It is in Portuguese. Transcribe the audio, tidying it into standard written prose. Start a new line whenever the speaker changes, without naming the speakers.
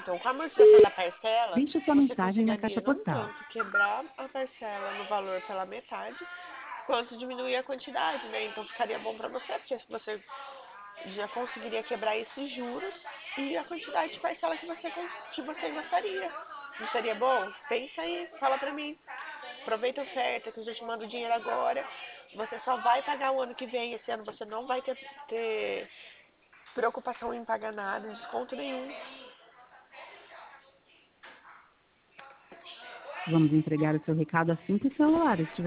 Então, com a amortização da parcela,
Deixe sua
você
mensagem na
conseguiria
caixa
não
postal.
tanto quebrar a parcela no valor pela metade, quanto diminuir a quantidade, né? Então ficaria bom para você, porque você já conseguiria quebrar esses juros e a quantidade de parcela que você gostaria. Não seria bom? Pensa aí, fala pra mim. Aproveita a oferta que eu já te mando o dinheiro agora. Você só vai pagar o ano que vem. Esse ano você não vai ter preocupação em pagar nada, desconto nenhum.
Vamos entregar o seu recado assim que o celular estiver